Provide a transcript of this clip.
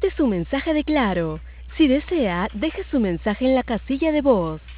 Este es un mensaje de Claro. Si desea, deje su mensaje en la casilla de voz.